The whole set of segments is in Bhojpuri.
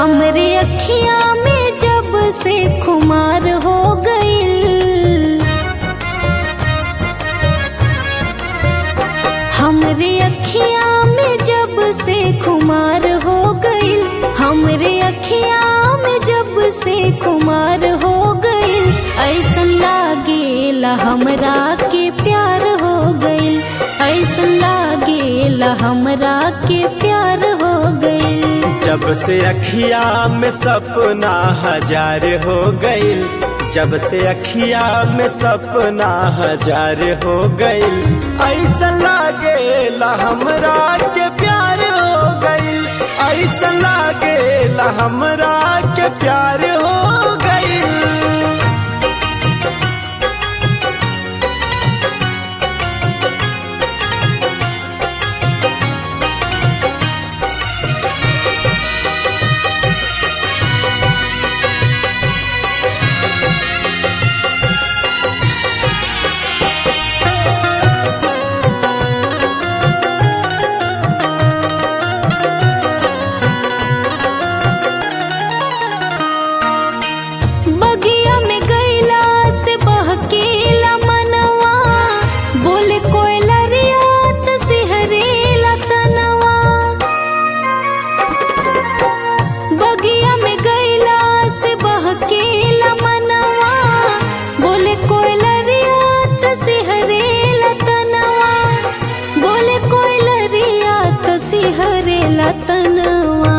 हमरे अखिया में जब से खुमार हो गईल, हमरे अखिया में जब से खुमार हो गईल, हमरे अखिया में जब से खुमार हो गईल। ऐसन लागेला हमरा के प्यार हो गईल, ऐसन लागेला हमरा के प्यार हो गईल। जब से अखिया में सपना हजार हो गईल, जब से अखिया में सपना हजार हो गईल। ऐसा लागेला हमरा के प्यार हो गईल, ऐसा लागेला हमरा के प्यार हो गईल। बगिया में गईला से बहकेला मनवा, बोले कोयलरिया त सिहरेला तनवा। बगिया में गईला से बहकेला मनवा, बोले कोयलरिया त सिहरेला तनवा, बोले कोयलरिया त सिहरेला तनवा।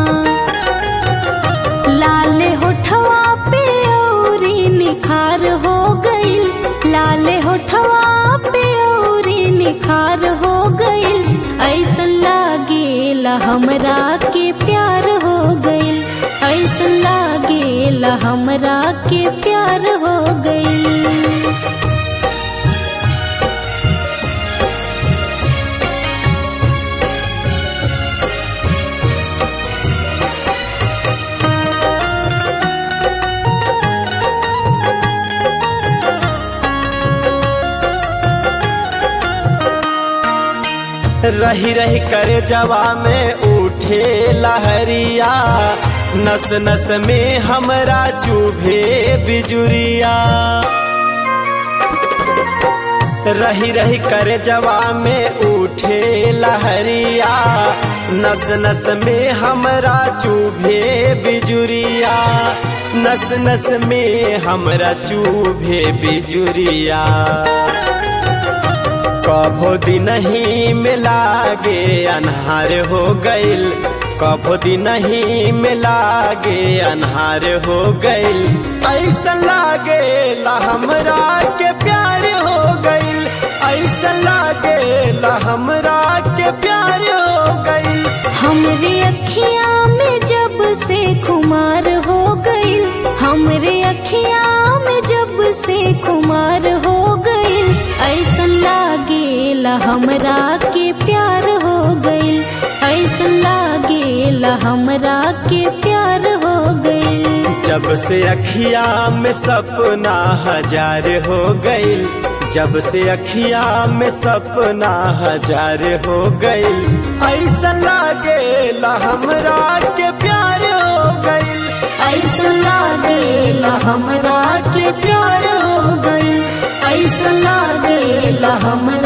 लाल होठवा पे औरी निखार हो गईल, लाल होठवा पे औरी निखार हो गईल। ऐसन लागेला हमरा के प्यार हो गईल, ऐसन लागेला हमरा के प्यार हो गईल। रही रही करे जवा में उठे लहरिया, नस नस में हमरा चुभे बिजुरिया। रही रही करे जवा में उठे लहरिया, नस नस में हमरा चुभे बिजुरिया, नस नस में हमरा चुभे बिजुरिया। कभो दिन ही में लागे अन्हार हो गईल, कभो दिन ही में लागे अन्हार हो गईल। ऐसा लागेला हमरा के प्यार हो गईल, ऐसा लागेला हमरा के प्यार हो गईल। हमरे अखिया में जब से खुमार हो गईल, हमरे अखिया में जब से खुमार हो गईल। ऐसन लागेला हमरा के प्यार हो गईल, ऐसन लागेला हमरा के प्यार हो गईल। जब से अखिया में सपना हजार हो गईल, जब से अखिया में सपना हजार हो गईल। ऐसा लागेला हमरा के प्यार हो गईल, ऐसा लागेला हमरा के प्यार हो गईल, ऐसा लागेला हमरा